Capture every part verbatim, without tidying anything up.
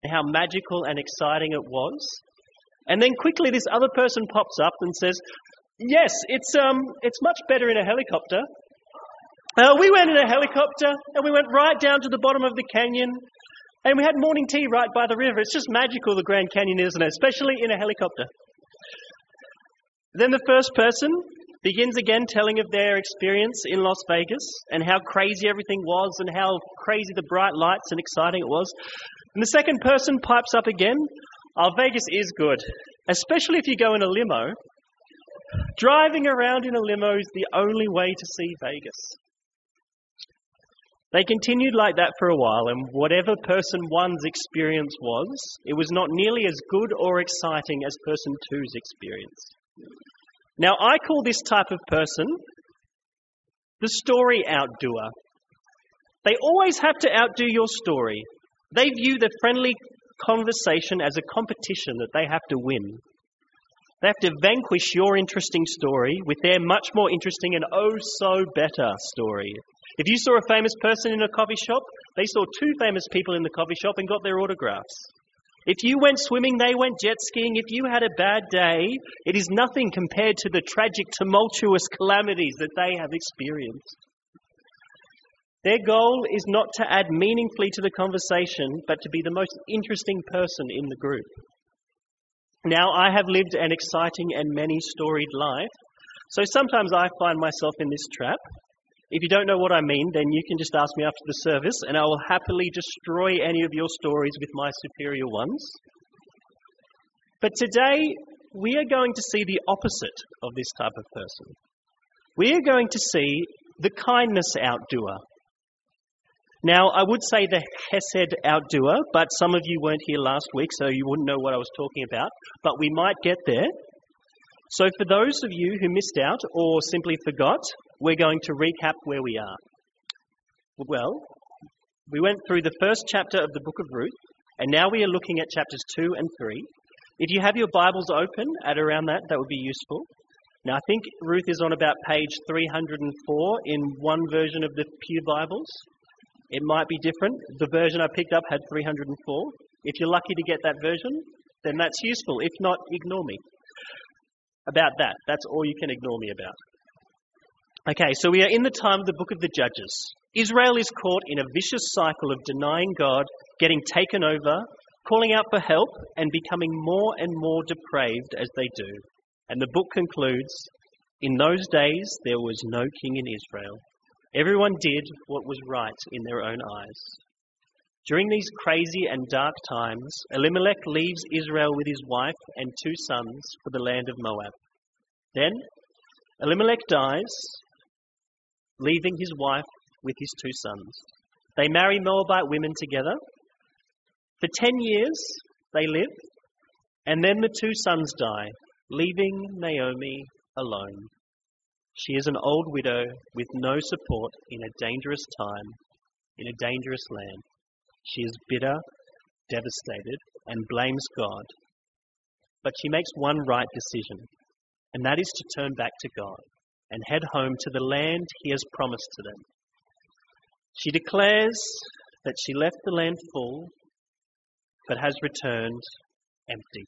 and how magical and exciting it was. And then quickly this other person pops up and says, yes, it's um, it's much better in a helicopter. Uh, we went in a helicopter and we went right down to the bottom of the canyon and we had morning tea right by the river. It's just magical, the Grand Canyon, isn't it? Especially in a helicopter. Then the first person begins again telling of their experience in Las Vegas and how crazy everything was and how crazy the bright lights and exciting it was. And the second person pipes up again. Oh, Vegas is good, especially if you go in a limo. Driving around in a limo is the only way to see Vegas. They continued like that for a while, and whatever person one's experience was, it was not nearly as good or exciting as person two's experience. Now, I call this type of person the story outdoer. They always have to outdo your story. They view the friendly conversation as a competition that they have to win. They have to vanquish your interesting story with their much more interesting and oh so better story. If you saw a famous person in a coffee shop, they saw two famous people in the coffee shop and got their autographs. If you went swimming, they went jet skiing. If you had a bad day, it is nothing compared to the tragic, tumultuous calamities that they have experienced. Their goal is not to add meaningfully to the conversation, but to be the most interesting person in the group. Now, I have lived an exciting and many-storied life, so sometimes I find myself in this trap. If you don't know what I mean, then you can just ask me after the service, and I will happily destroy any of your stories with my superior ones. But today, we are going to see the opposite of this type of person. We are going to see the kindness outdoer. Now, I would say the Chesed outdoer, but some of you weren't here last week, so you wouldn't know what I was talking about, but we might get there. So for those of you who missed out or simply forgot, we're going to recap where we are. Well, we went through the first chapter of the book of Ruth, and now we are looking at chapters two and three. If you have your Bibles open at around that, that would be useful. Now, I think Ruth is on about page three hundred four in one version of the Pew Bibles. It might be different. The version I picked up had three hundred four. If you're lucky to get that version, then that's useful. If not, ignore me. About that. That's all you can ignore me about. Okay, so we are in the time of the book of the Judges. Israel is caught in a vicious cycle of denying God, getting taken over, calling out for help, and becoming more and more depraved as they do. And the book concludes, in those days there was no king in Israel. Everyone did what was right in their own eyes. During these crazy and dark times, Elimelech leaves Israel with his wife and two sons for the land of Moab. Then Elimelech dies, leaving his wife with his two sons. They marry Moabite women together. For ten years they live, and then the two sons die, leaving Naomi alone. She is an old widow with no support in a dangerous time, in a dangerous land. She is bitter, devastated, and blames God. But she makes one right decision, and that is to turn back to God and head home to the land he has promised to them. She declares that she left the land full, but has returned empty.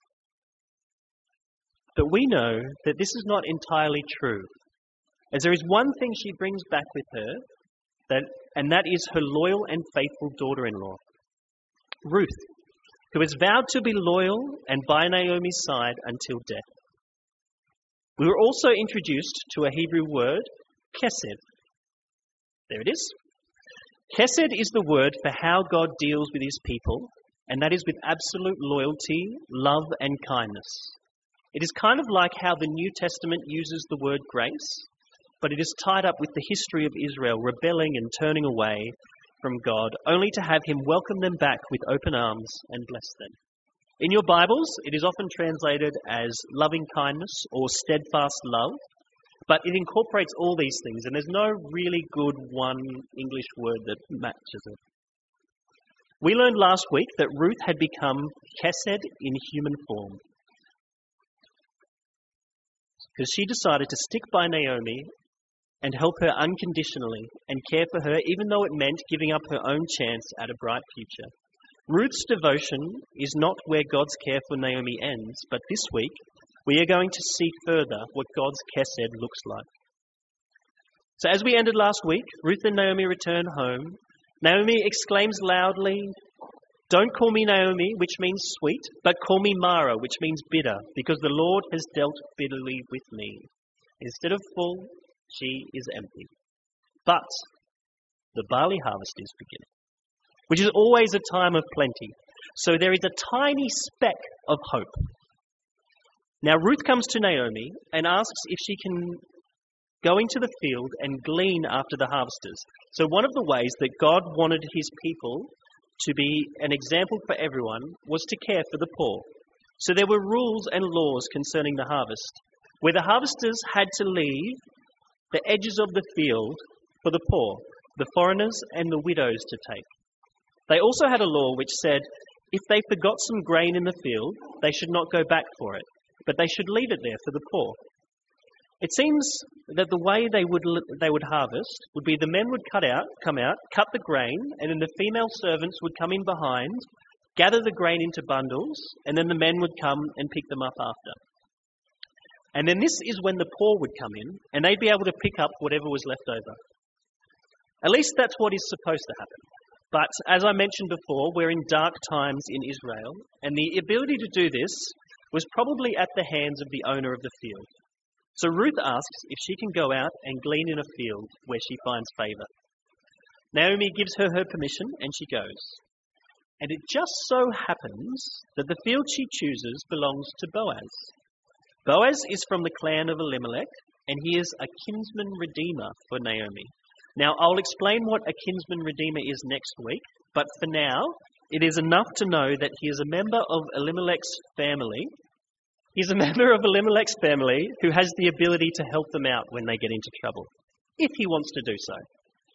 But we know that this is not entirely true, as there is one thing she brings back with her, that, and that is her loyal and faithful daughter-in-law, Ruth, who has vowed to be loyal and by Naomi's side until death. We were also introduced to a Hebrew word, chesed. There it is. Chesed is the word for how God deals with his people, and that is with absolute loyalty, love, and kindness. It is kind of like how the New Testament uses the word grace, but it is tied up with the history of Israel rebelling and turning away from God, only to have him welcome them back with open arms and bless them. In your Bibles, it is often translated as loving kindness or steadfast love, but it incorporates all these things, and there's no really good one English word that matches it. We learned last week that Ruth had become chesed in human form, because she decided to stick by Naomi and help her unconditionally and care for her, even though it meant giving up her own chance at a bright future. Ruth's devotion is not where God's care for Naomi ends, but this week we are going to see further what God's chesed looks like. So as we ended last week, Ruth and Naomi return home. Naomi exclaims loudly, "Don't call me Naomi," which means sweet, but call me Mara, which means bitter, because the Lord has dealt bitterly with me. Instead of full, she is empty. But the barley harvest is beginning, which is always a time of plenty. So there is a tiny speck of hope. Now Ruth comes to Naomi and asks if she can go into the field and glean after the harvesters. So one of the ways that God wanted his people to be an example for everyone was to care for the poor. So there were rules and laws concerning the harvest, where the harvesters had to leave the edges of the field for the poor, the foreigners and the widows to take. They also had a law which said if they forgot some grain in the field, they should not go back for it, but they should leave it there for the poor. It seems that the way they would they would harvest would be the men would cut out, come out, cut the grain, and then the female servants would come in behind, gather the grain into bundles, and then the men would come and pick them up after. And then this is when the poor would come in, and they'd be able to pick up whatever was left over. At least that's what is supposed to happen. But as I mentioned before, we're in dark times in Israel, and the ability to do this was probably at the hands of the owner of the field. So Ruth asks if she can go out and glean in a field where she finds favour. Naomi gives her her permission and she goes. And it just so happens that the field she chooses belongs to Boaz. Boaz is from the clan of Elimelech, and he is a kinsman redeemer for Naomi. Now, I'll explain what a kinsman redeemer is next week, but for now, it is enough to know that he is a member of Elimelech's family. He's a member of Elimelech's family who has the ability to help them out when they get into trouble, if he wants to do so.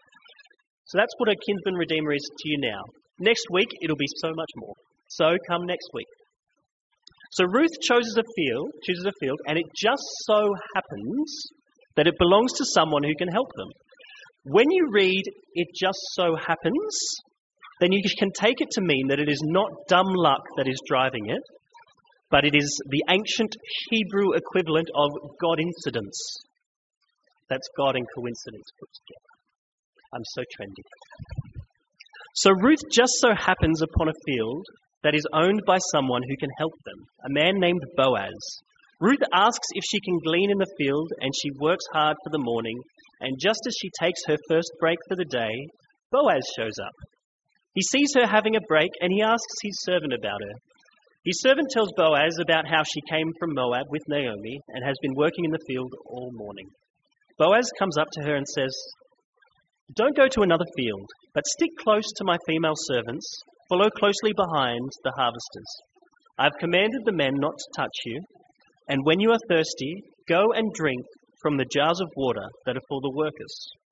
So that's what a kinsman redeemer is to you now. Next week, it'll be so much more. So come next week. So Ruth chooses a field, chooses a field, and it just so happens that it belongs to someone who can help them. When you read "it just so happens," then you can take it to mean that it is not dumb luck that is driving it, but it is the ancient Hebrew equivalent of God-incidence. That's God and coincidence put together. I'm so trendy. So Ruth just so happens upon a field that is owned by someone who can help them, a man named Boaz. Ruth asks if she can glean in the field, and she works hard for the morning, and just as she takes her first break for the day, Boaz shows up. He sees her having a break, and he asks his servant about her. His servant tells Boaz about how she came from Moab with Naomi and has been working in the field all morning. Boaz comes up to her and says, "Don't go to another field, but stick close to my female servants. Follow closely behind the harvesters. I've commanded the men not to touch you, and when you are thirsty, go and drink from the jars of water that are for the workers."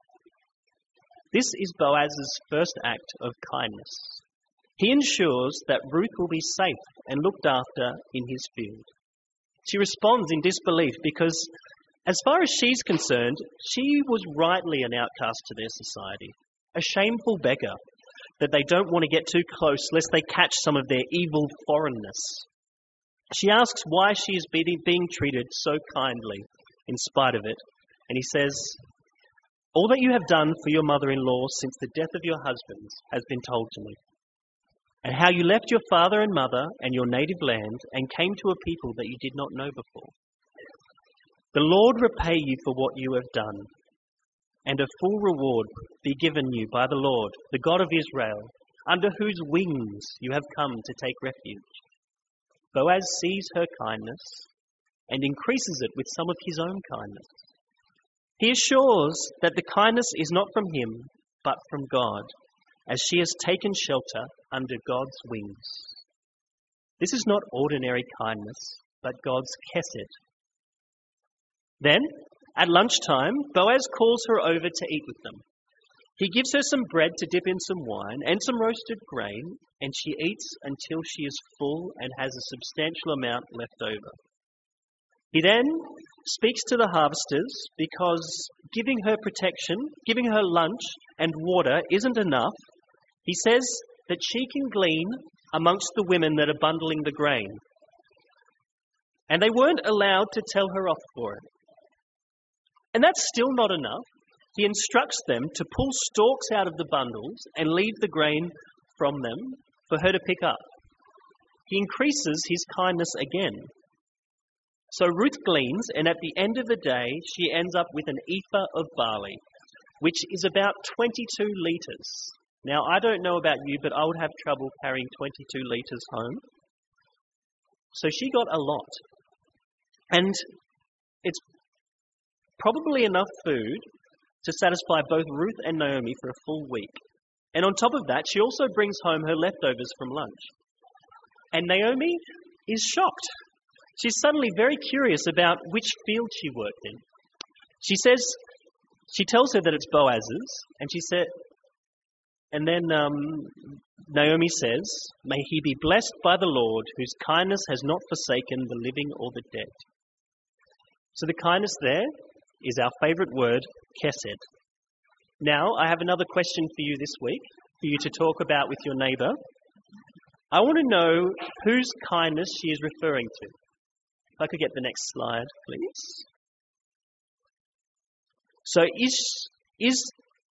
This is Boaz's first act of kindness. He ensures that Ruth will be safe and looked after in his field. She responds in disbelief because, as far as she's concerned, she was rightly an outcast to their society, a shameful beggar that they don't want to get too close lest they catch some of their evil foreignness. She asks why she is being treated so kindly in spite of it, and he says, "All that you have done for your mother-in-law since the death of your husband has been told to me, and how you left your father and mother and your native land and came to a people that you did not know before. The Lord repay you for what you have done, and a full reward be given you by the Lord, the God of Israel, under whose wings you have come to take refuge." Boaz sees her kindness and increases it with some of his own kindness. He assures that the kindness is not from him, but from God, as she has taken shelter under God's wings. This is not ordinary kindness, but God's chesed. Then, at lunchtime, Boaz calls her over to eat with them. He gives her some bread to dip in some wine and some roasted grain, and she eats until she is full and has a substantial amount left over. He then speaks to the harvesters because giving her protection, giving her lunch and water isn't enough. He says that she can glean amongst the women that are bundling the grain. And they weren't allowed to tell her off for it. And that's still not enough. He instructs them to pull stalks out of the bundles and leave the grain from them for her to pick up. He increases his kindness again. So Ruth gleans, and at the end of the day, she ends up with an ephah of barley, which is about twenty-two litres. Now, I don't know about you, but I would have trouble carrying twenty-two litres home. So she got a lot. And it's probably enough food to satisfy both Ruth and Naomi for a full week. And on top of that, she also brings home her leftovers from lunch. And Naomi is shocked. She's suddenly very curious about which field she worked in. She says, she tells her that it's Boaz's, and she said, and then um, Naomi says, "May he be blessed by the Lord, whose kindness has not forsaken the living or the dead." So the kindness there is our favourite word, chesed. Now, I have another question for you this week, for you to talk about with your neighbour. I want to know whose kindness she is referring to. If I could get the next slide, please. So is, is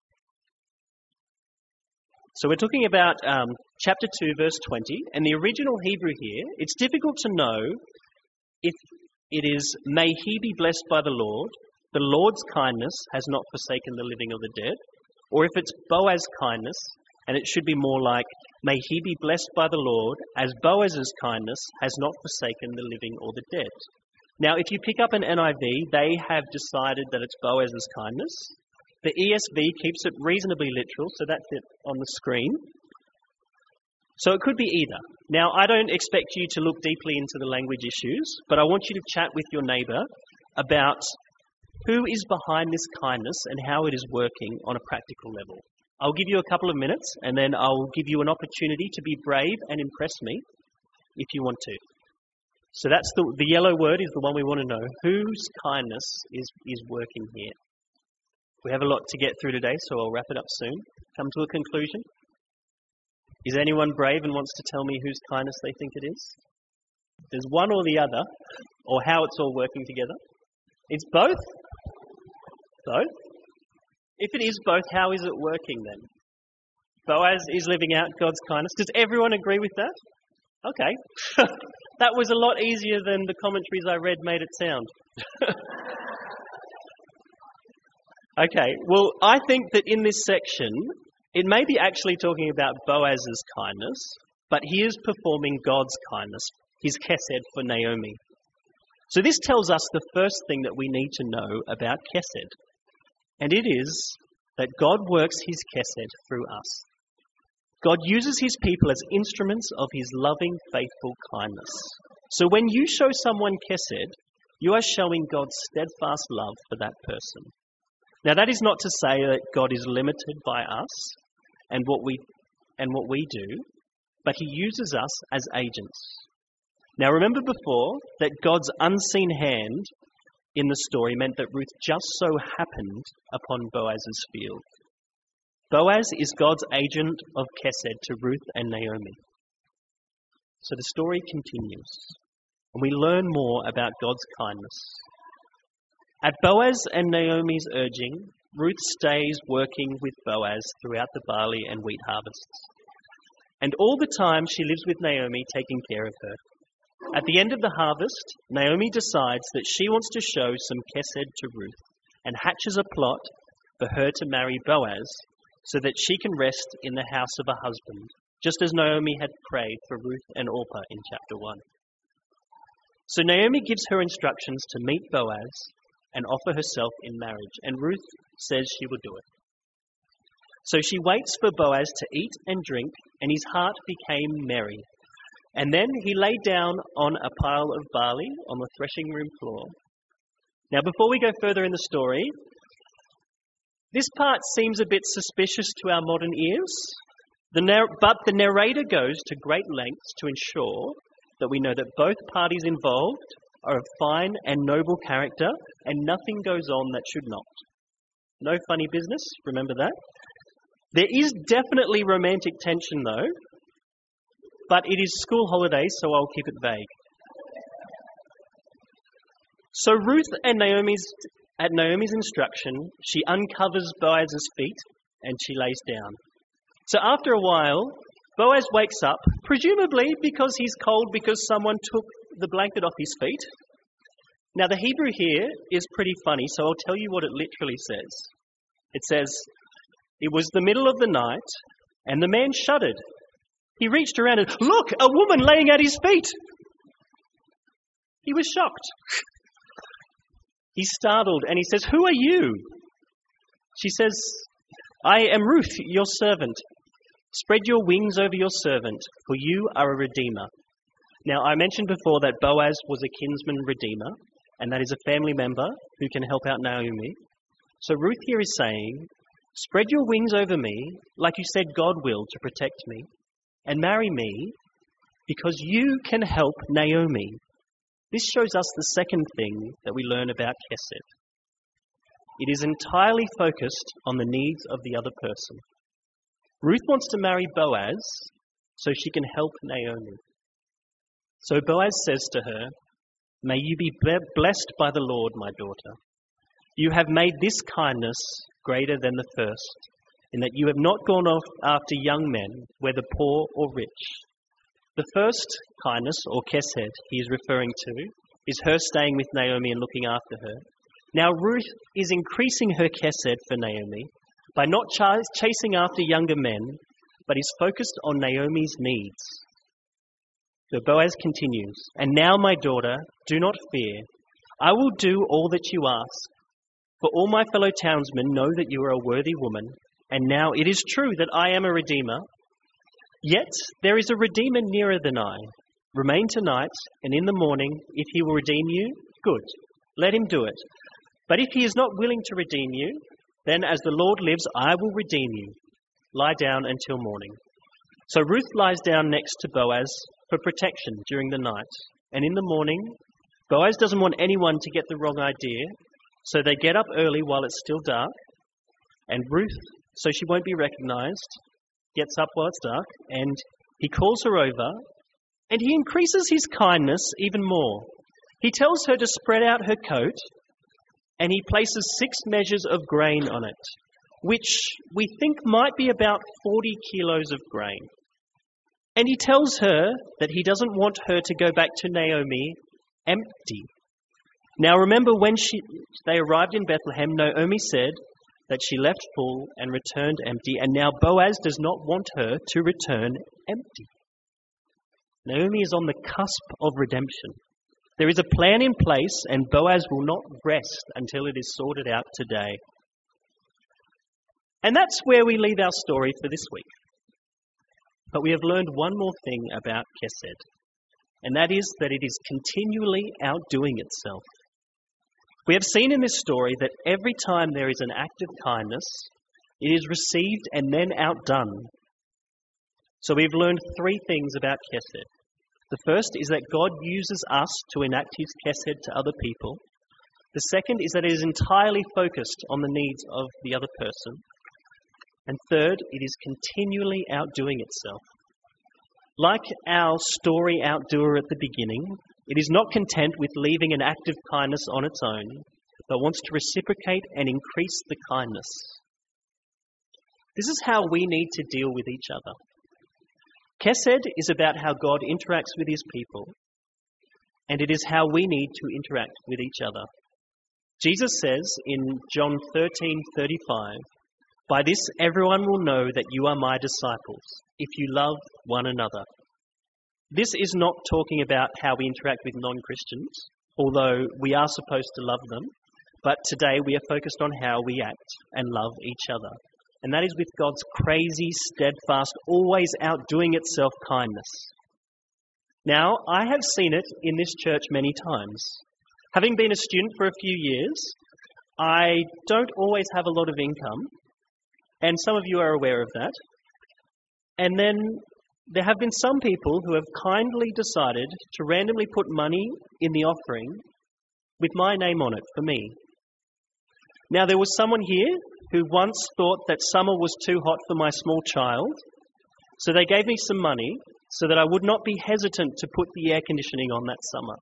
so we're talking about um, chapter two, verse twenty, and the original Hebrew here, it's difficult to know if it is, "May he be blessed by the Lord, the Lord's kindness has not forsaken the living or the dead," or if it's Boaz's kindness, and it should be more like, "May he be blessed by the Lord, as Boaz's kindness has not forsaken the living or the dead." Now, if you pick up an N I V, they have decided that it's Boaz's kindness. The E S V keeps it reasonably literal, so that's it on the screen. So it could be either. Now, I don't expect you to look deeply into the language issues, but I want you to chat with your neighbour about who is behind this kindness and how it is working on a practical level. I'll give you a couple of minutes, and then I'll give you an opportunity to be brave and impress me if you want to. So that's the, the yellow word is the one we want to know. Whose kindness is, is working here? We have a lot to get through today, so I'll wrap it up soon. Come to a conclusion. Is anyone brave and wants to tell me whose kindness they think it is? There's one or the other, or how it's all working together. It's both? Both? If it is both, how is it working then? Boaz is living out God's kindness. Does everyone agree with that? Okay. That was a lot easier than the commentaries I read made it sound. Okay, well, I think that in this section, it may be actually talking about Boaz's kindness, but he is performing God's kindness, his chesed for Naomi. So this tells us the first thing that we need to know about chesed, and it is that God works his chesed through us. God uses his people as instruments of his loving, faithful kindness. So when you show someone chesed, you are showing God's steadfast love for that person. Now, that is not to say that God is limited by us and what we and what we do, but he uses us as agents. Now, remember before that God's unseen hand in the story meant that Ruth just so happened upon Boaz's field. Boaz is God's agent of chesed to Ruth and Naomi. So the story continues, and we learn more about God's kindness. At Boaz and Naomi's urging, Ruth stays working with Boaz throughout the barley and wheat harvests. And all the time she lives with Naomi, taking care of her. At the end of the harvest, Naomi decides that she wants to show some chesed to Ruth and hatches a plot for her to marry Boaz so that she can rest in the house of her husband, just as Naomi had prayed for Ruth and Orpah in chapter one. So Naomi gives her instructions to meet Boaz and offer herself in marriage, and Ruth says she will do it. So she waits for Boaz to eat and drink, and his heart became merry. And then he lay down on a pile of barley on the threshing room floor. Now, before we go further in the story, this part seems a bit suspicious to our modern ears, the nar- but the narrator goes to great lengths to ensure that we know that both parties involved are of fine and noble character, and nothing goes on that should not. No funny business, remember that. There is definitely romantic tension though, but it is school holidays, so I'll keep it vague. So Ruth and Naomi's, at Naomi's instruction, she uncovers Boaz's feet and she lays down. So after a while, Boaz wakes up, presumably because he's cold because someone took the blanket off his feet. Now the Hebrew here is pretty funny, so I'll tell you what it literally says. It says, "It was the middle of the night, and the man shuddered. He reached around and, look, a woman laying at his feet." He was shocked. He's startled, and he says, "Who are you?" She says, "I am Ruth, your servant. Spread your wings over your servant, for you are a redeemer." Now, I mentioned before that Boaz was a kinsman redeemer, and that is a family member who can help out Naomi. So Ruth here is saying, spread your wings over me, like you said God will, to protect me, and marry me, because you can help Naomi. This shows us the second thing that we learn about Chesed. It is entirely focused on the needs of the other person. Ruth wants to marry Boaz so she can help Naomi. So Boaz says to her, "May you be blessed by the Lord, my daughter. You have made this kindness greater than the first, in that you have not gone off after young men, whether poor or rich." The first kindness, or Chesed, he is referring to, is her staying with Naomi and looking after her. Now Ruth is increasing her Chesed for Naomi by not ch- chasing after younger men, but is focused on Naomi's needs. So Boaz continues, "And now, my daughter, do not fear. I will do all that you ask. For all my fellow townsmen know that you are a worthy woman, and now it is true that I am a redeemer. Yet there is a redeemer nearer than I. Remain tonight, and in the morning, if he will redeem you, good, let him do it. But if he is not willing to redeem you, then as the Lord lives, I will redeem you. Lie down until morning." So Ruth lies down next to Boaz for protection during the night. And in the morning, Boaz doesn't want anyone to get the wrong idea, so they get up early while it's still dark. And Ruth, so she won't be recognized, gets up while it's dark, and he calls her over, and he increases his kindness even more. He tells her to spread out her coat, and he places six measures of grain on it, which we think might be about forty kilos of grain. And he tells her that he doesn't want her to go back to Naomi empty. Now remember, when she, they arrived in Bethlehem, Naomi said that she left full and returned empty, and now Boaz does not want her to return empty. Naomi is on the cusp of redemption. There is a plan in place, and Boaz will not rest until it is sorted out today. And that's where we leave our story for this week. But we have learned one more thing about Chesed, and that is that it is continually outdoing itself. We have seen in this story that every time there is an act of kindness, it is received and then outdone. So we've learned three things about Chesed. The first is that God uses us to enact his Chesed to other people. The second is that it is entirely focused on the needs of the other person. And third, it is continually outdoing itself. Like our story outdoer at the beginning, it is not content with leaving an act of kindness on its own, but wants to reciprocate and increase the kindness. This is how we need to deal with each other. Chesed is about how God interacts with his people, and it is how we need to interact with each other. Jesus says in John thirteen thirty-five, "By this everyone will know that you are my disciples, if you love one another." This is not talking about how we interact with non-Christians, although we are supposed to love them, but today we are focused on how we act and love each other. And that is with God's crazy, steadfast, always outdoing itself kindness. Now, I have seen it in this church many times. Having been a student for a few years, I don't always have a lot of income, and some of you are aware of that. And then there have been some people who have kindly decided to randomly put money in the offering with my name on it for me. Now, there was someone here who once thought that summer was too hot for my small child, so they gave me some money so that I would not be hesitant to put the air conditioning on that summer.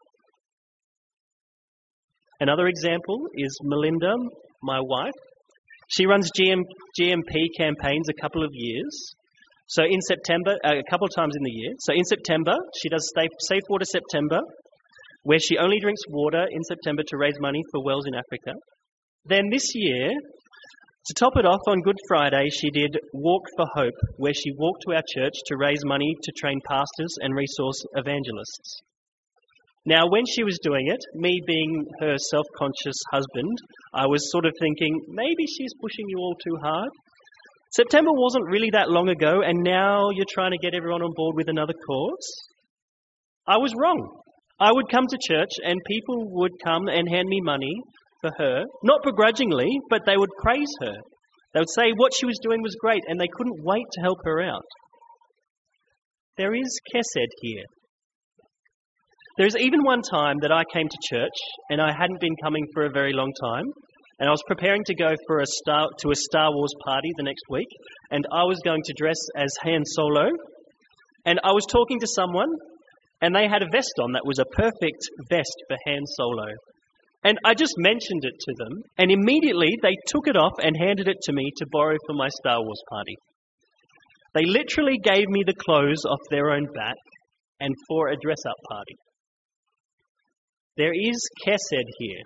Another example is Melinda, my wife. She runs G M, G M P campaigns a couple of years. So in September, uh, a couple of times in the year. So in September, she does Safe, Safe Water September, where she only drinks water in September to raise money for wells in Africa. Then this year, to top it off, on Good Friday, she did Walk for Hope, where she walked to our church to raise money to train pastors and resource evangelists. Now, when she was doing it, me being her self-conscious husband, I was sort of thinking, maybe she's pushing you all too hard. September wasn't really that long ago, and now you're trying to get everyone on board with another cause? I was wrong. I would come to church, and people would come and hand me money for her, not begrudgingly, but they would praise her. They would say what she was doing was great, and they couldn't wait to help her out. There is Kesed here. There is even one time that I came to church, and I hadn't been coming for a very long time, and I was preparing to go for a Star, to a Star Wars party the next week, and I was going to dress as Han Solo, and I was talking to someone, and they had a vest on that was a perfect vest for Han Solo. And I just mentioned it to them, and immediately they took it off and handed it to me to borrow for my Star Wars party. They literally gave me the clothes off their own back and for a dress-up party. There is Kesed here.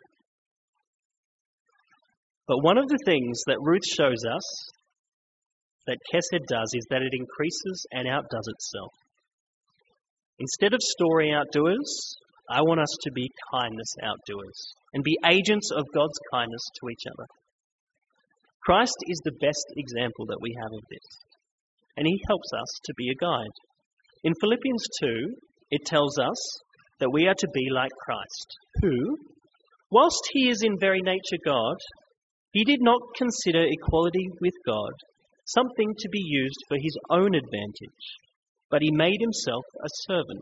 But one of the things that Ruth shows us that Kesed does is that it increases and outdoes itself. Instead of story outdoers, I want us to be kindness outdoers and be agents of God's kindness to each other. Christ is the best example that we have of this, and he helps us to be a guide. In Philippians two, it tells us that we are to be like Christ, who, whilst he is in very nature God, he did not consider equality with God something to be used for his own advantage, but he made himself a servant.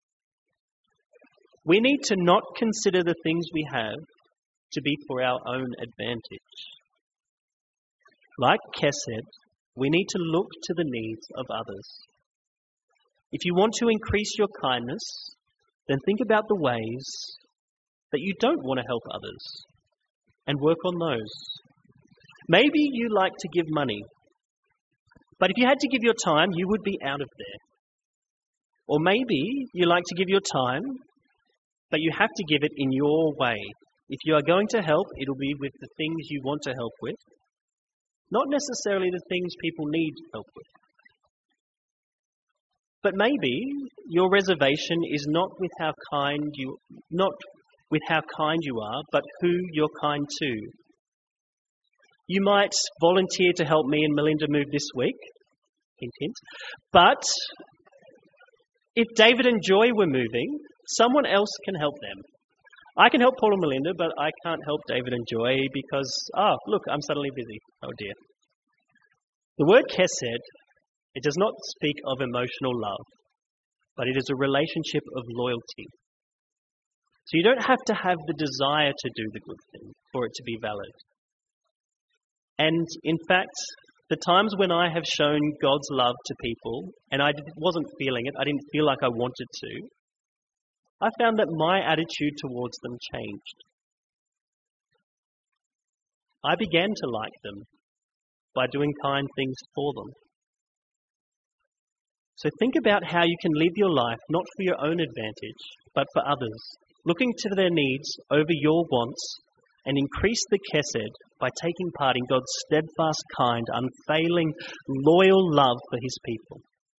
We need to not consider the things we have to be for our own advantage. Like Kesed, we need to look to the needs of others. If you want to increase your kindness, then think about the ways that you don't want to help others and work on those. Maybe you like to give money, but if you had to give your time, you would be out of there. Or maybe you like to give your time, but you have to give it in your way. If you are going to help, it'll be with the things you want to help with, not necessarily the things people need help with. But maybe your reservation is not with how kind you, not with how kind you are, but who you're kind to. You might volunteer to help me and Melinda move this week, hint, hint. But if David and Joy were moving, someone else can help them. I can help Paul and Melinda, but I can't help David and Joy because, oh, look, I'm suddenly busy. Oh dear. The word Kesed, it does not speak of emotional love, but it is a relationship of loyalty. So you don't have to have the desire to do the good thing for it to be valid. And in fact, the times when I have shown God's love to people, and I wasn't feeling it, I didn't feel like I wanted to, I found that my attitude towards them changed. I began to like them by doing kind things for them. So think about how you can live your life not for your own advantage, but for others, looking to their needs over your wants, and increase the Kesed by taking part in God's steadfast, kind, unfailing, loyal love for his people.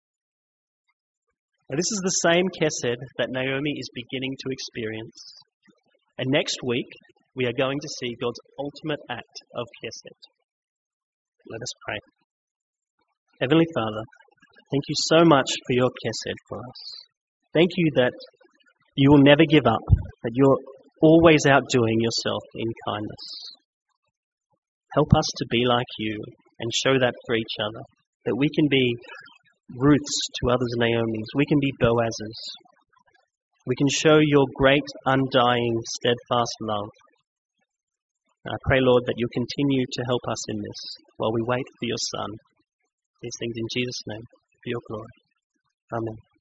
Now, this is the same Kesed that Naomi is beginning to experience. And next week, we are going to see God's ultimate act of Kesed. Let us pray. Heavenly Father, thank you so much for your Kesed for us. Thank you that you will never give up, that you're always outdoing yourself in kindness. Help us to be like you and show that for each other, that we can be Ruths to others' Naomis, we can be Boazes. We can show your great, undying, steadfast love. I pray, Lord, that you'll continue to help us in this while we wait for your Son. These things in Jesus' name, for your glory. Amen.